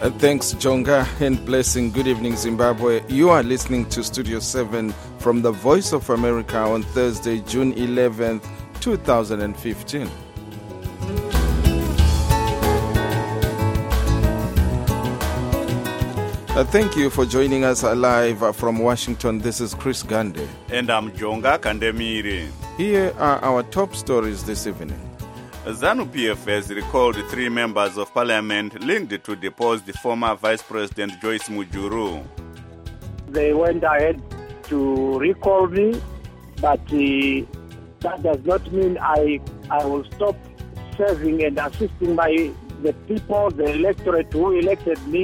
Thanks, Jonga, and blessing. Good evening, Zimbabwe. You are listening to Studio 7 from the Voice of America on Thursday, June 11th, 2015. Thank you for joining us live from Washington. This is Chris Gande. And I'm Jonga Kandemiri. Here are our top stories this evening. ZANU-PF has recalled 3 members of parliament linked to depose the former Vice President Joyce Mujuru. They went ahead to recall me, but that does not mean I will stop serving and assisting the people, the electorate who elected me.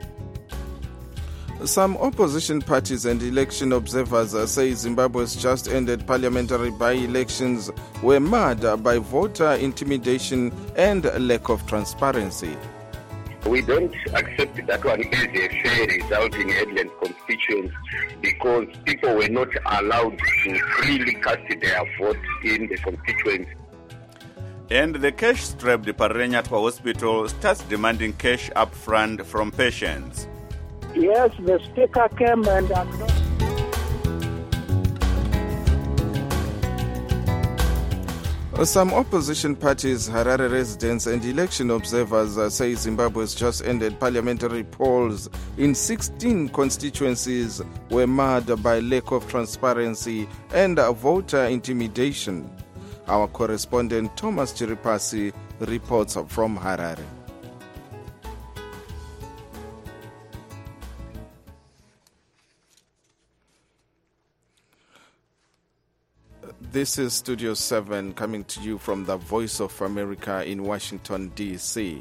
Some opposition parties and election observers say Zimbabwe's just ended parliamentary by-elections were marred by voter intimidation and lack of transparency. We don't accept that one as a fair result in headland constituents because people were not allowed to freely cast their vote in the constituents. And the cash-strapped Parenyatwa Hospital starts demanding cash up front from patients. Yes, the speaker came and Some opposition parties, Harare residents and election observers say Zimbabwe's just ended parliamentary polls in 16 constituencies were marred by lack of transparency and voter intimidation. Our correspondent Thomas Chiripasi reports from Harare. This is Studio 7 coming to you from the Voice of America in Washington, D.C.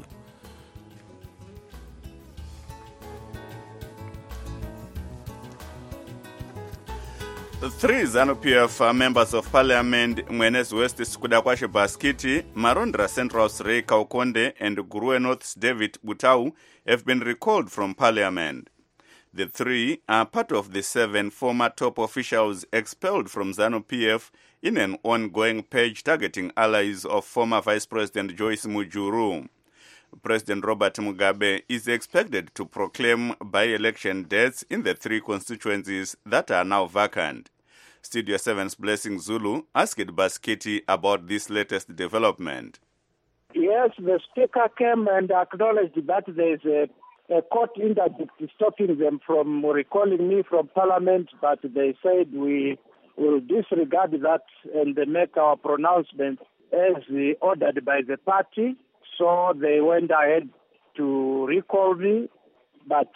The 3 ZANU-PF members of parliament, Mwenes West Skudakwashe Baskiti, Marondra Central's Ray Kaukonde, and Gurue North's David Butau have been recalled from parliament. The 3 are part of the 7 former top officials expelled from ZANU-PF in an ongoing purge targeting allies of former Vice President Joyce Mujuru. President Robert Mugabe is expected to proclaim by-election dates in the 3 constituencies that are now vacant. Studio 7's Blessing Zulu asked Baskiti about this latest development. Yes, the speaker came and acknowledged that there is a court interdict stopping them from recalling me from parliament, but they said we will disregard that and make our pronouncement as ordered by the party. So they went ahead to recall me, but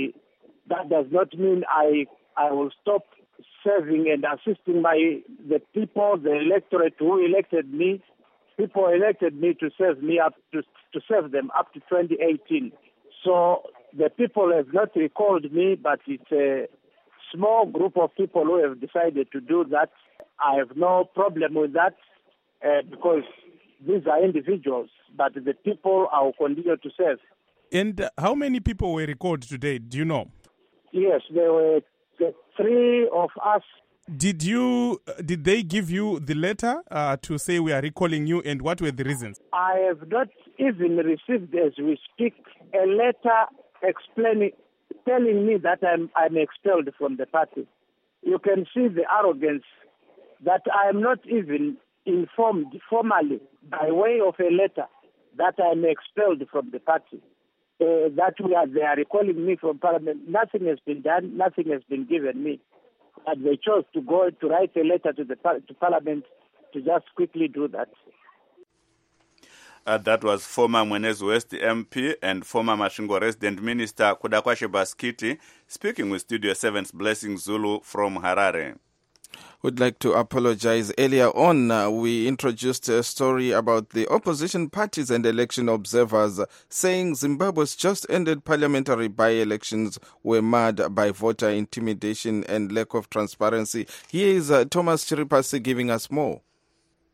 that does not mean I will stop serving and assisting the people, the electorate who elected me. People elected me to serve them up to 2018. So the people have not recalled me, but it's a small group of people who have decided to do that. I have no problem with that because these are individuals, but the people I will continue to serve. And how many people were recalled today? Do you know? Yes, there were 3 of us. Did they give you the letter to say we are recalling you, and what were the reasons? I have not even received, as we speak, a letter telling me that I'm expelled from the party. You can see the arrogance that I am not even informed formally by way of a letter that I'm expelled from the party. They are recalling me from parliament. Nothing has been done. Nothing has been given me. And they chose to go to write a letter to parliament to just quickly do that. That was former Mwenes West MP and former Mashingo resident minister Kudakwashe Baskiti speaking with Studio 7's Blessing Zulu from Harare. Would like to apologize. Earlier on, we introduced a story about the opposition parties and election observers saying Zimbabwe's just ended parliamentary by-elections were marred by voter intimidation and lack of transparency. Here is Thomas Chiripasi giving us more.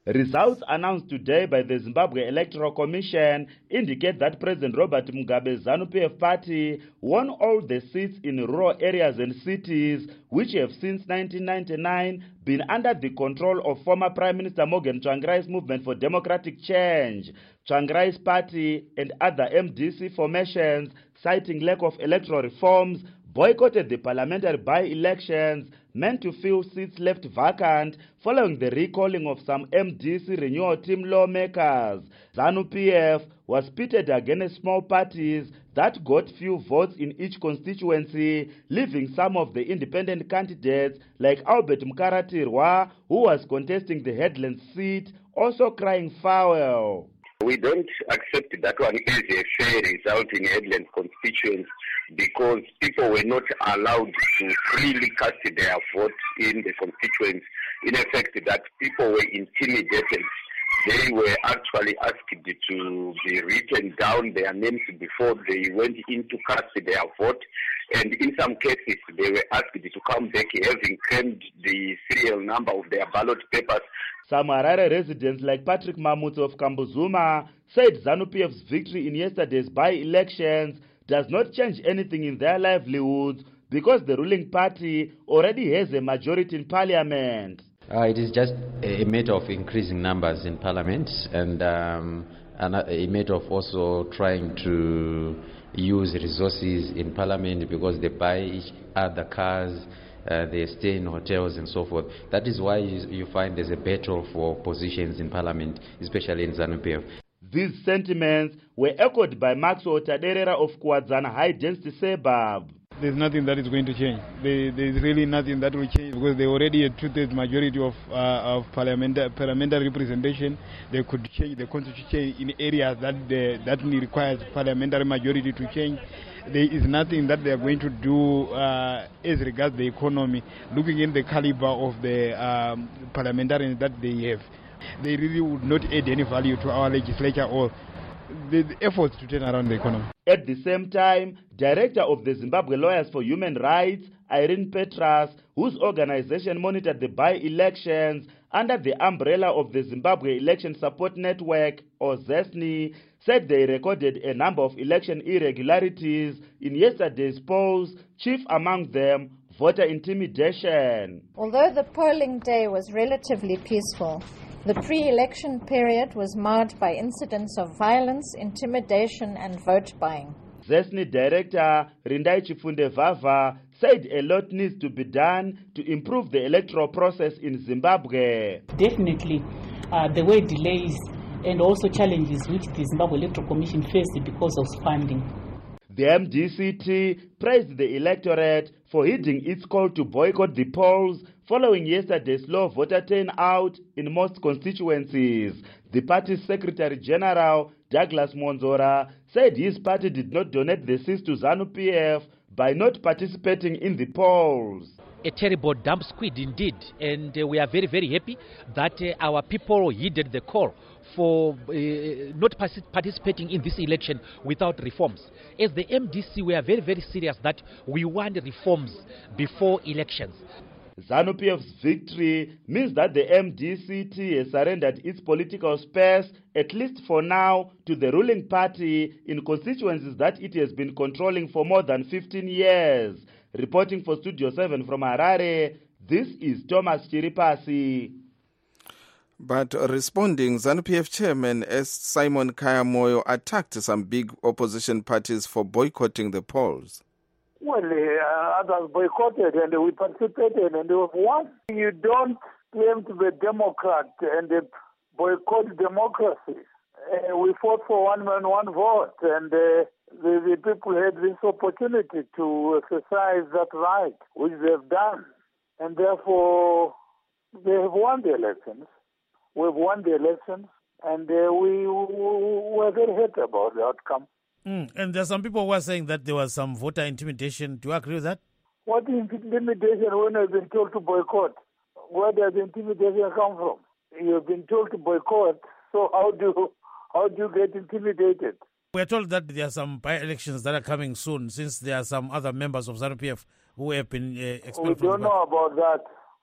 Results announced today by the Zimbabwe Electoral Commission indicate that President Robert Mugabe's ZANU-PF party won all the seats in rural areas and cities, which have since 1999 been under the control of former Prime Minister Morgan Tsvangirai's Movement for Democratic Change. Tsvangirai's party and other MDC formations, citing lack of electoral reforms, boycotted the parliamentary by-elections meant to fill seats left vacant following the recalling of some MDC renewal team lawmakers. ZANU-PF was pitted against small parties that got few votes in each constituency, leaving some of the independent candidates like Albert Mkaratirwa, who was contesting the Headlands seat, also crying foul. We don't accept that one as a fair result in Headlands constituents because people were not allowed to freely cast their vote in the constituents. In effect, that people were intimidated. They were actually asked to be written down their names before they went in to cast their vote. And in some cases, they were asked to come back having claimed the serial number of their ballot papers. Some Harare residents like Patrick Mamutse of Kambuzuma said ZANU-PF's victory in yesterday's by-elections does not change anything in their livelihoods because the ruling party already has a majority in parliament. It is just a matter of increasing numbers in parliament and a matter of also trying to use resources in parliament because they buy other cars, they stay in hotels and so forth. That is why you find there's a battle for positions in parliament, especially in ZANU-PF. These sentiments were echoed by Maxwell Taderera of Kwadzana High Density Suburb. There's nothing that is going to change. There's really nothing that will change because they already had two-thirds majority of parliamentary representation. They could change the constitution in areas that requires parliamentary majority to change. There is nothing that they are going to do as regards the economy, looking in the caliber of the parliamentarians that they have. They really would not add any value to our legislature or the efforts to turn around the economy. At the same time, Director of the Zimbabwe Lawyers for Human Rights, Irene Petras, whose organization monitored the by-elections under the umbrella of the Zimbabwe Election Support Network, or ZESNI, said they recorded a number of election irregularities in yesterday's polls, chief among them voter intimidation. Although the polling day was relatively peaceful, the pre-election period was marred by incidents of violence, intimidation and vote buying. ZESNI Director Rindai Chifunde Vava said a lot needs to be done to improve the electoral process in Zimbabwe. Definitely, there were delays and also challenges which the Zimbabwe Electoral Commission faced because of funding. The MDCT praised the electorate for heeding its call to boycott the polls following yesterday's low voter turnout in most constituencies. The party's Secretary General, Douglas Monzora, said his party did not donate the seats to ZANU-PF by not participating in the polls. A terrible dump squid indeed, and we are very, very happy that our people heeded the call for not participating in this election without reforms. As the MDC, we are very, very serious that we want reforms before elections. ZANU-PF's victory means that the MDCT has surrendered its political space, at least for now, to the ruling party in constituencies that it has been controlling for more than 15 years. Reporting for Studio 7 from Harare, this is Thomas Chiripasi. But responding, ZANU-PF chairman S. Simon Kaya-Moyo attacked some big opposition parties for boycotting the polls. Well, others boycotted and we participated and we won. You don't claim to be a Democrat and boycott democracy. We fought for one man, one vote, and the people had this opportunity to exercise that right, which they've done. And therefore, they have won the elections. We've won the elections, and we were very happy about the outcome. And there are some people who are saying that there was some voter intimidation. Do you agree with that? What intimidation when I've been told to boycott? Where does intimidation come from? You've been told to boycott, so how do you get intimidated? We are told that there are some by-elections that are coming soon, since there are some other members of ZANU-PF who have been expelled. We don't know about that.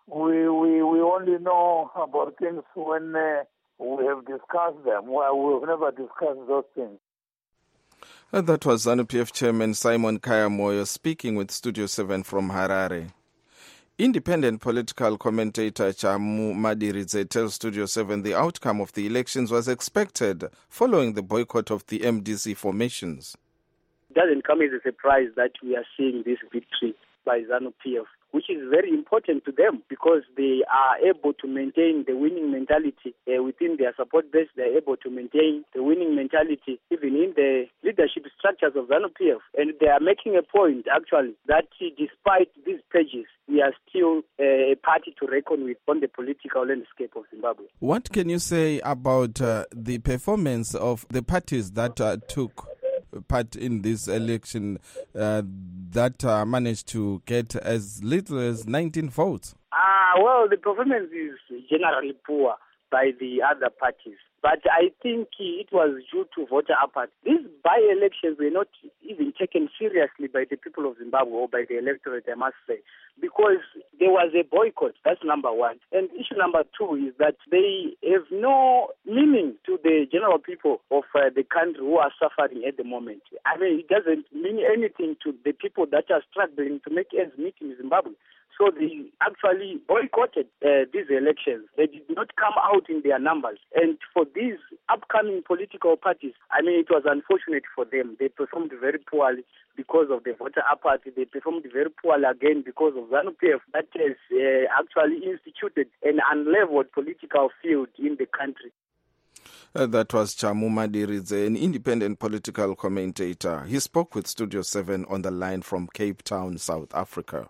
We only know about things when we have discussed them. Well, we've never discussed those things. That was ZANU-PF Chairman Simon Kayamoyo speaking with Studio 7 from Harare. Independent political commentator Chamu Madiridze tells Studio 7 the outcome of the elections was expected following the boycott of the MDC formations. It doesn't come as a surprise that we are seeing this victory by ZANU-PF, which is very important to them because they are able to maintain the winning mentality within their support base. They're able to maintain the winning mentality even in the leadership structures of ZANU-PF. And they are making a point, actually, that despite these pledges, we are still a party to reckon with on the political landscape of Zimbabwe. What can you say about the performance of the parties that took part in this election that managed to get as little as 19 votes? Well, the performance is generally poor by the other parties. But I think it was due to voter apathy. These by-elections were not even taken seriously by the people of Zimbabwe or by the electorate, I must say, because there was a boycott. That's number one. And issue number two is that they have no meaning to the general people of the country who are suffering at the moment. I mean, it doesn't mean anything to the people that are struggling to make ends meet in Zimbabwe. So they actually boycotted these elections. They did not come out in their numbers. And for these upcoming political parties, I mean, it was unfortunate for them. They performed very poorly because of the voter apathy. They performed very poorly again because of ZANU-PF that has actually instituted an unleveled political field in the country. That was Chamu Madiridze, an independent political commentator. He spoke with Studio 7 on the line from Cape Town, South Africa.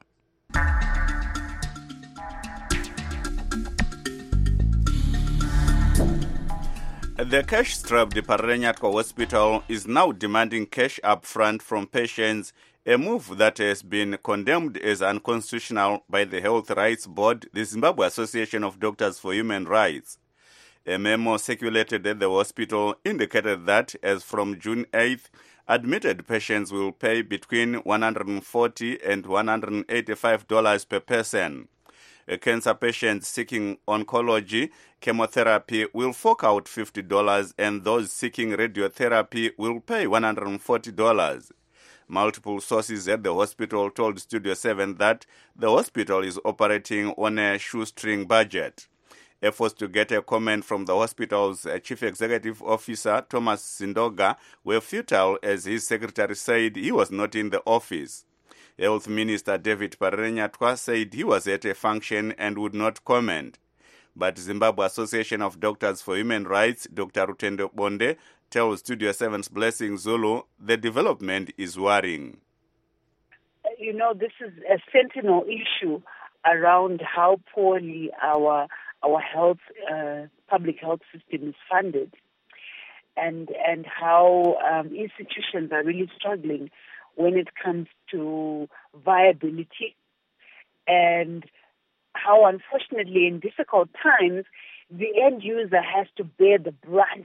The cash-strapped Parenyatwa Hospital is now demanding cash up front from patients, a move that has been condemned as unconstitutional by the Health Rights Board, the Zimbabwe Association of Doctors for Human Rights. A memo circulated at the hospital indicated that, as from June 8th, admitted patients will pay between $140 and $185 per person. Cancer patients seeking oncology chemotherapy will fork out $50 and those seeking radiotherapy will pay $140. Multiple sources at the hospital told Studio 7 that the hospital is operating on a shoestring budget. Efforts to get a comment from the hospital's chief executive officer, Thomas Sindoga, were futile as his secretary said he was not in the office. Health Minister David Parenyatwa said he was at a function and would not comment. But Zimbabwe Association of Doctors for Human Rights, Dr. Rutendo Bonde, tells Studio 7's Blessing Zulu the development is worrying. You know, this is a sentinel issue around how poorly our health, public health system is funded, and how institutions are really struggling when it comes to viability, and how, unfortunately, in difficult times, the end user has to bear the brunt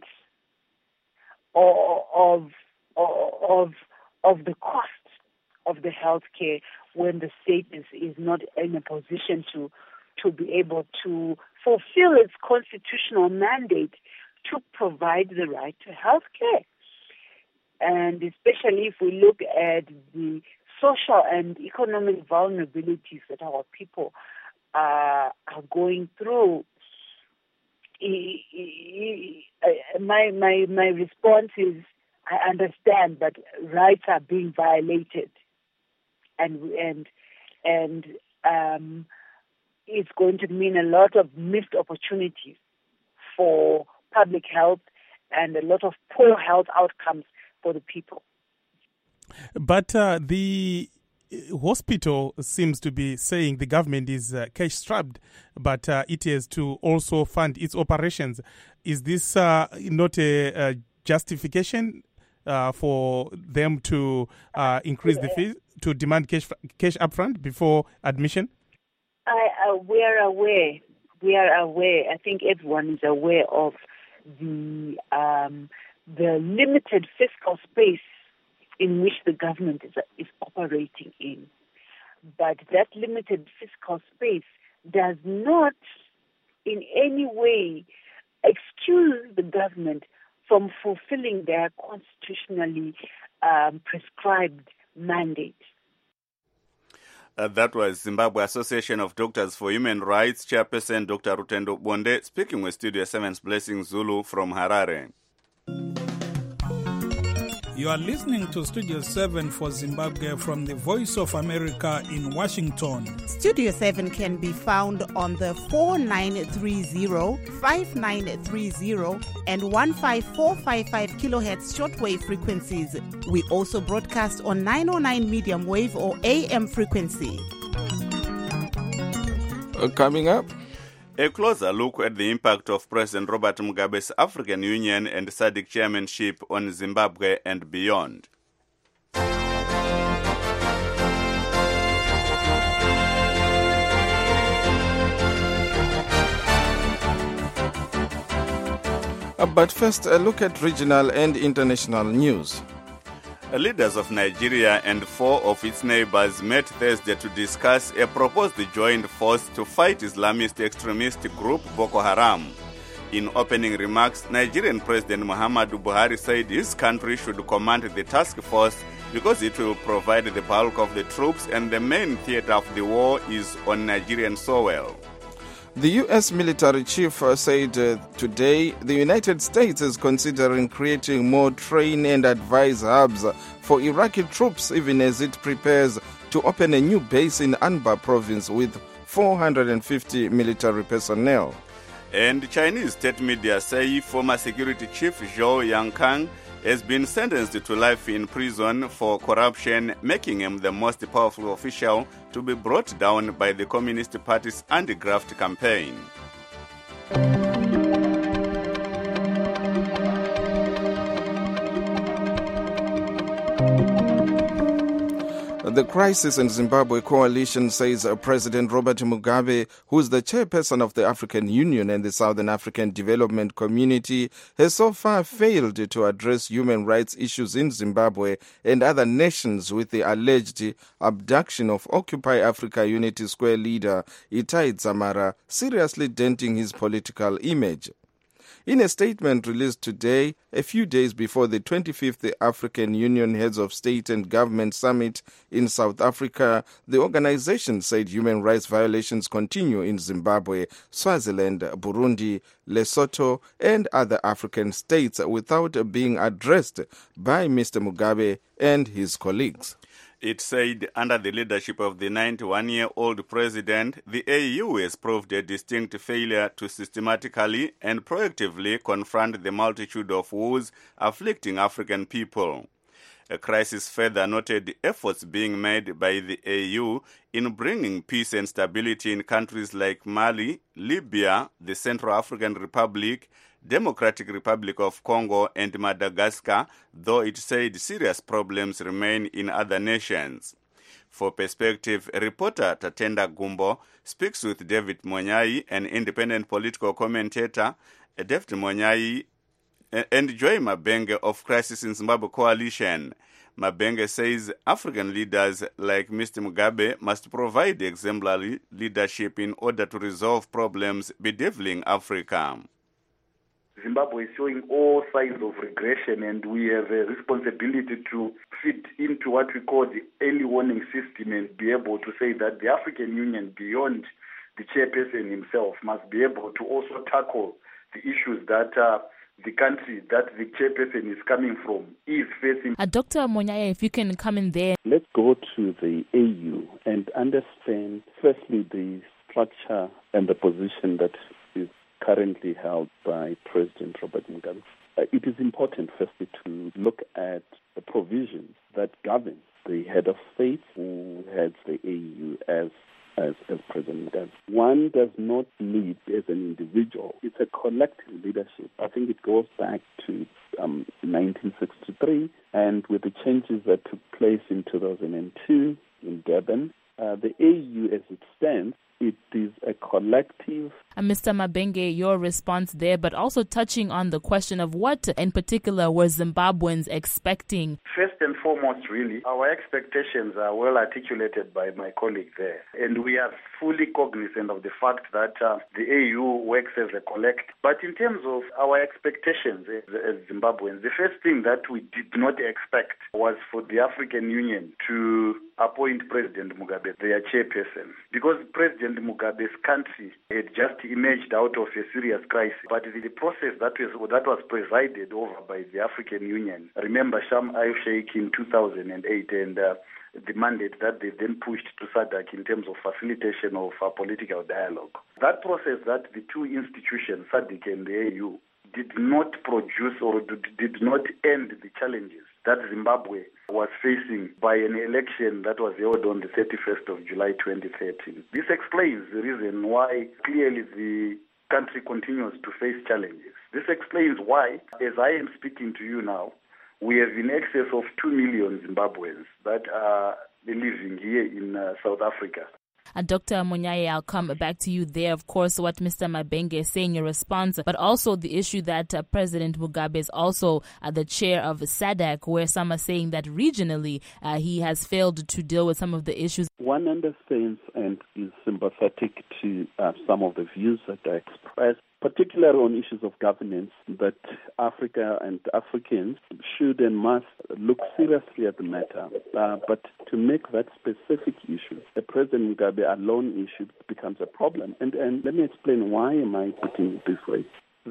of the cost of the healthcare when the state is not in a position to be able to fulfill its constitutional mandate to provide the right to healthcare. And especially if we look at the social and economic vulnerabilities that our people are going through, my response is, I understand that rights are being violated, and it's going to mean a lot of missed opportunities for public health and a lot of poor health outcomes for the people. But the hospital seems to be saying the government is cash-strapped, but it has to also fund its operations. Is this not a justification for them to increase the fees, to demand cash upfront before admission? We are aware. I think everyone is aware of the limited fiscal space in which the government is operating in. But that limited fiscal space does not in any way excuse the government from fulfilling their constitutionally prescribed mandate. That was Zimbabwe Association of Doctors for Human Rights Chairperson Dr. Rutendo Bonde speaking with Studio 7's Blessing Zulu from Harare. You are listening to Studio 7 for Zimbabwe from the Voice of America in Washington. Studio 7 can be found on the 4930, 5930 and 15455 kilohertz shortwave frequencies. We also broadcast on 909 medium wave or AM frequency. Coming up, a closer look at the impact of President Robert Mugabe's African Union and SADC chairmanship on Zimbabwe and beyond. But first, a look at regional and international news. Leaders of Nigeria and 4 of its neighbors met Thursday to discuss a proposed joint force to fight Islamist extremist group Boko Haram. In opening remarks, Nigerian President Muhammadu Buhari said his country should command the task force because it will provide the bulk of the troops and the main theater of the war is on Nigerian soil. The U.S. military chief said today the United States is considering creating more train and advise hubs for Iraqi troops even as it prepares to open a new base in Anbar province with 450 military personnel. And Chinese state media say former security chief Zhou Yangkang has been sentenced to life in prison for corruption, making him the most powerful official to be brought down by the Communist Party's anti-graft campaign. The Crisis in Zimbabwe Coalition says President Robert Mugabe, who is the chairperson of the African Union and the Southern African Development Community, has so far failed to address human rights issues in Zimbabwe and other nations with the alleged abduction of Occupy Africa Unity Square leader Itai Dzamara, seriously denting his political image. In a statement released today, a few days before the 25th African Union Heads of State and Government Summit in South Africa, the organization said human rights violations continue in Zimbabwe, Swaziland, Burundi, Lesotho, and other African states without being addressed by Mr. Mugabe and his colleagues. It said under the leadership of the 91-year-old president, the AU has proved a distinct failure to systematically and proactively confront the multitude of woes afflicting African people. A crisis further noted efforts being made by the AU in bringing peace and stability in countries like Mali, Libya, the Central African Republic, Democratic Republic of Congo and Madagascar, though it said serious problems remain in other nations. For perspective, reporter Tatenda Gumbo speaks with David Monyai, an independent political commentator, David Monyai, and Joy Mabenge of Crisis in Zimbabwe Coalition. Mabenge says African leaders like Mr. Mugabe must provide exemplary leadership in order to resolve problems bedeviling Africa. Zimbabwe is showing all signs of regression, and we have a responsibility to fit into what we call the early warning system and be able to say that the African Union, beyond the chairperson himself, must be able to also tackle the issues that the country that the chairperson is coming from is facing. Dr. Monyaya, if you can come in there. Let's go to the AU and understand, firstly, the structure and the position that is currently held by President Robert Mugabe. It is important, firstly, to look at the provisions that govern the head of state who heads the AU as President Mugabe. One does not lead as an individual. It's a collective leadership. I think it goes back to 1963, and with the changes that took place in 2002 in Durban, the AU as it stands it is a collective. Mr. Mabenge, your response there, but also touching on the question of what in particular were Zimbabweans expecting? First and foremost, really, our expectations are well articulated by my colleague there. And we are fully cognizant of the fact that the AU works as a collective. But in terms of our expectations as Zimbabweans, the first thing that we did not expect was for the African Union to appoint President Mugabe, their chairperson, because President Mugabe's country had just emerged out of a serious crisis. But the process that was presided over by the African Union, remember Sharm el-Sheikh in 2008 and the mandate that they then pushed to SADC in terms of facilitation of political dialogue. That process that the two institutions, SADC and the AU, did not produce or did not end the challenges that Zimbabwe was facing by an election that was held on the 31st of July 2013. This explains the reason why clearly the country continues to face challenges. This explains why, as I am speaking to you now, we have in excess of 2 million Zimbabweans that are living here in South Africa. Dr. Munyaye, I'll come back to you there. Of course, what Mr. Mabenge is saying in your response, but also the issue that President Mugabe is also the chair of SADC, where some are saying that regionally he has failed to deal with some of the issues. One understands and is sympathetic to some of the views that are expressed, particularly on issues of governance, that Africa and Africans should and must look seriously at the matter. But to make that specific issue, the President Mugabe alone issue becomes a problem. And let me explain why am I putting it this way.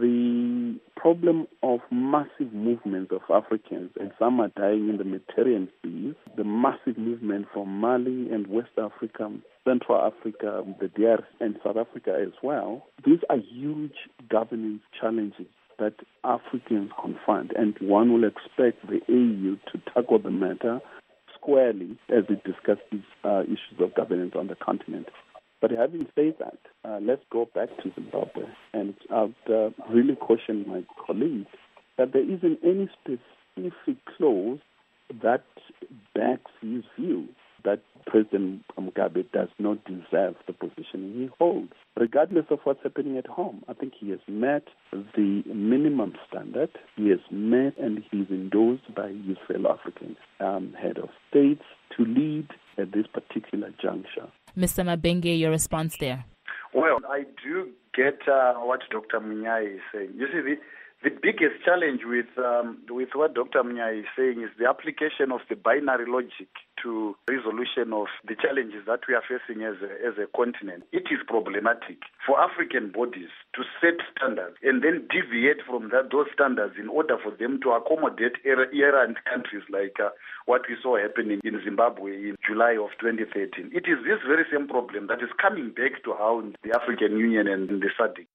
The problem of massive movements of Africans, and some are dying in the Mediterranean Sea, the massive movement from Mali and West Africa, Central Africa, the DR, and South Africa as well, these are huge governance challenges that Africans confront, and one will expect the AU to tackle the matter squarely as it discusses issues of governance on the continent. But having said that, let's go back to Zimbabwe, and I'd really caution my colleagues that there isn't any specific clause that backs his view that President Mugabe does not deserve the position he holds. Regardless of what's happening at home, I think he has met the minimum standard. He has met and he's endorsed by his fellow African head of states to lead at this particular juncture. Mr. Mabenge, your response there? Well, I do get what Dr. Munyaye is saying. You see, the biggest challenge with what Dr. Munyaye is saying is the application of the binary logic to resolution of the challenges that we are facing as a continent. It is problematic for African bodies to set standards and then deviate from those standards in order for them to accommodate errant countries like what we saw happening in Zimbabwe in July of 2013. It is this very same problem that is coming back to hound the African Union and the SADC.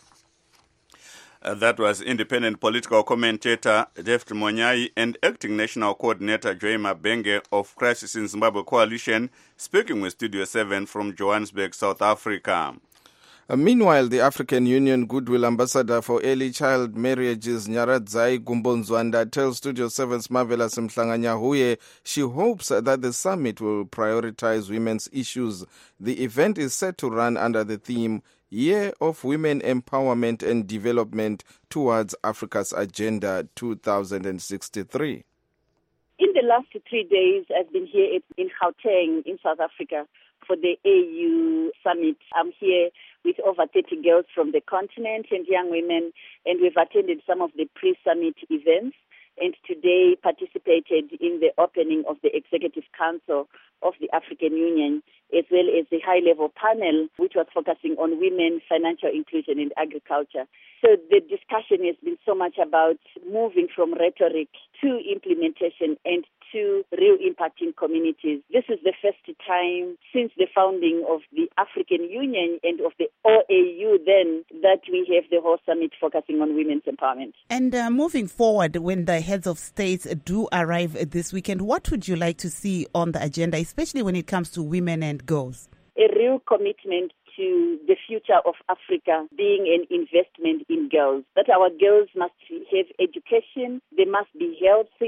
That was independent political commentator David Munyaye and acting national coordinator Joy Mabenge of Crisis in Zimbabwe Coalition, speaking with Studio 7 from Johannesburg, South Africa. Meanwhile, the African Union Goodwill Ambassador for Early Child Marriages, Nyaradzai Gumbonzwanda, tells Studio 7's Marvelous Mhlanganyahuye she hopes that the summit will prioritize women's issues. The event is set to run under the theme Year of Women Empowerment and Development Towards Africa's Agenda 2063. In the last 3 days, I've been here in Gauteng in South Africa for the AU summit. I'm here with over 30 girls from the continent and young women, and we've attended some of the pre-summit events, and today participated in the opening of the Executive Council of the African Union, as well as the high-level panel, which was focusing on women, financial inclusion, and agriculture. So the discussion has been so much about moving from rhetoric to implementation and to real impact in communities. This is the first time since the founding of the African Union and of the OAU then that we have the whole summit focusing on women's empowerment. And moving forward, when the heads of states do arrive this weekend, what would you like to see on the agenda, especially when it comes to women and girls? A real commitment to the future of Africa being an investment in girls, that our girls must have education, they must be healthy,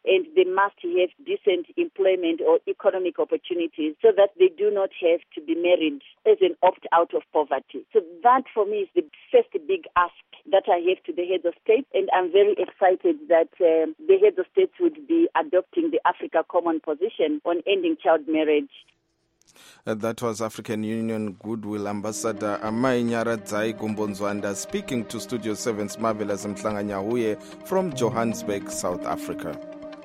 and they must have decent employment or economic opportunities so that they do not have to be married as an opt-out of poverty. So that for me is the first big ask that I have to the heads of state, and I'm very excited that the heads of states would be adopting the Africa Common Position on ending child marriage. That was African Union Goodwill Ambassador Amai Nyaradzai Gumbonzwanda speaking to Studio 7's Marvelous Mhlanganyahuye from Johannesburg, South Africa.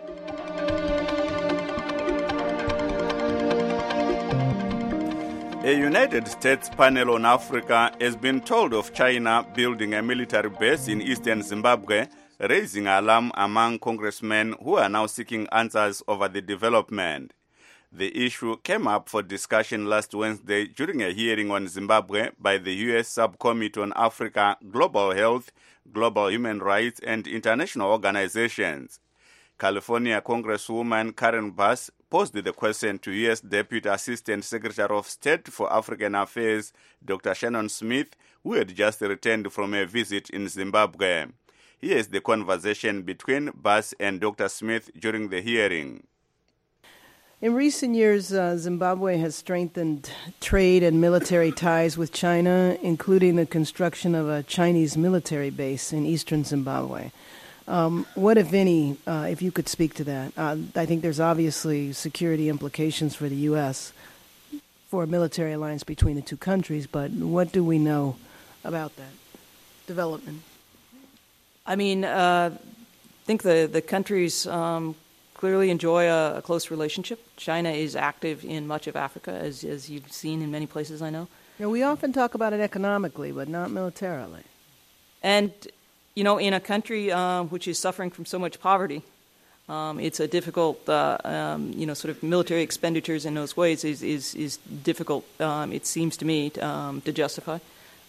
A United States panel on Africa has been told of China building a military base in eastern Zimbabwe, raising alarm among congressmen who are now seeking answers over the development. The issue came up for discussion last Wednesday during a hearing on Zimbabwe by the U.S. Subcommittee on Africa, Global Health, Global Human Rights, and International Organizations. California Congresswoman Karen Bass posed the question to U.S. Deputy Assistant Secretary of State for African Affairs, Dr. Shannon Smith, who had just returned from a visit in Zimbabwe. Here is the conversation between Bass and Dr. Smith during the hearing. In recent years, Zimbabwe has strengthened trade and military ties with China, including the construction of a Chinese military base in eastern Zimbabwe. What, if any, if you could speak to that? I think there's obviously security implications for the U.S. for a military alliance between the two countries, but what do we know about that development? I mean, I think the countries clearly enjoy a close relationship. China is active in much of Africa, as you've seen in many places I know. Yeah, we often talk about it economically, but not militarily. And, you know, in a country which is suffering from so much poverty, it's a difficult, sort of military expenditures in those ways is difficult, it seems to me, to justify.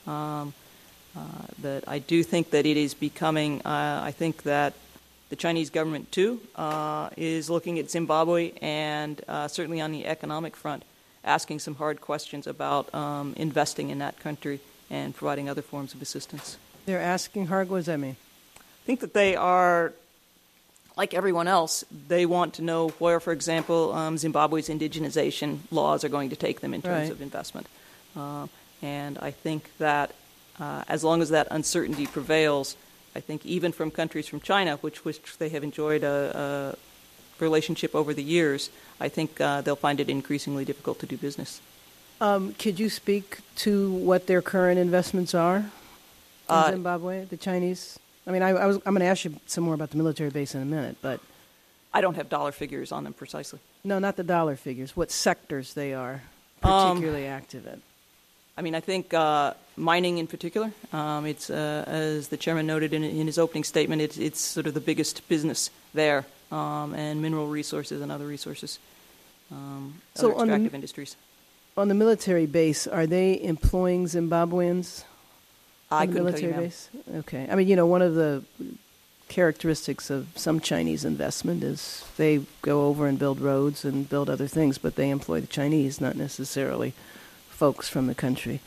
That I do think that it is becoming, I think that the Chinese government, too, is looking at Zimbabwe and certainly on the economic front, asking some hard questions about investing in that country and providing other forms of assistance. They're asking hard? What does that mean? I think that they are, like everyone else, they want to know where, for example, Zimbabwe's indigenization laws are going to take them in terms of investment. And I think that as long as that uncertainty prevails, I think even from countries from China, which they have enjoyed a relationship over the years, I think they'll find it increasingly difficult to do business. Could you speak to what their current investments are in Zimbabwe, the Chinese? I mean, I'm going to ask you some more about the military base in a minute, but I don't have dollar figures on them precisely. No, not the dollar figures. What sectors they are particularly active in? I mean, I think mining in particular. It's as the chairman noted in his opening statement. It's sort of the biggest business there, and mineral resources and other resources, other extractive industries. On the military base, are they employing Zimbabweans? I on the couldn't military tell you base. Okay. I mean, you know, one of the characteristics of some Chinese investment is they go over and build roads and build other things, but they employ the Chinese, not necessarily folks from the country.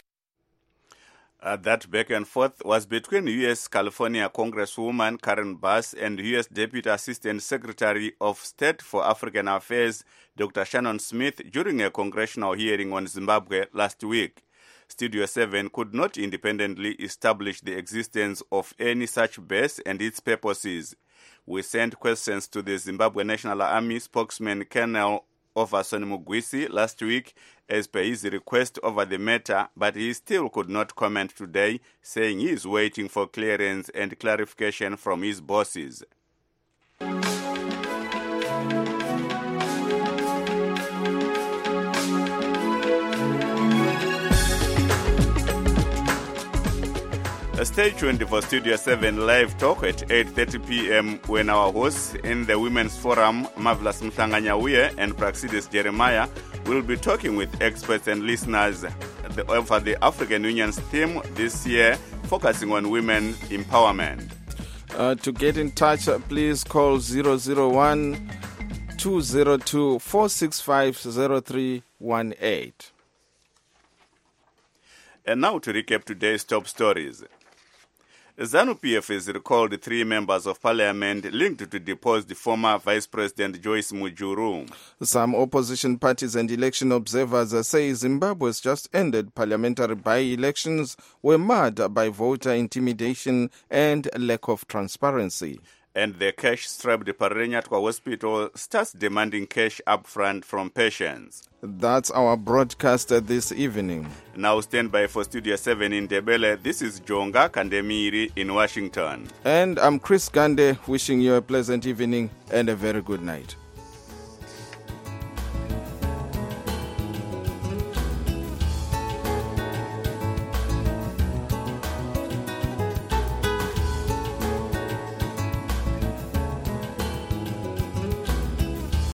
That back and forth was between U.S. California Congresswoman Karen Bass and U.S. Deputy Assistant Secretary of State for African Affairs, Dr. Shannon Smith, during a congressional hearing on Zimbabwe last week. Studio 7 could not independently establish the existence of any such base and its purposes. We sent questions to the Zimbabwe National Army spokesman Colonel Overson Mugwisi last week as per his request over the matter, but he still could not comment today, saying he is waiting for clearance and clarification from his bosses. Stay tuned for Studio 7 live talk at 8:30 p.m. when our hosts in the Women's Forum, Marvelous Mhlanganyahuye and Praxidis Jeremiah, will be talking with experts and listeners over the African Union's theme this year, focusing on women empowerment. To get in touch, please call 001-202-465-0318. And now to recap today's top stories. ZANU-PF has recalled 3 members of parliament linked to deposed former Vice President Joyce Mujuru. Some opposition parties and election observers say Zimbabwe's just ended parliamentary by-elections were marred by voter intimidation and lack of transparency. And the cash-strapped Parenyatwa Hospital starts demanding cash upfront from patients. That's our broadcast this evening. Now stand by for Studio 7 in Ndebele. This is Jonga Kandemiri in Washington. And I'm Chris Gande, wishing you a pleasant evening and a very good night.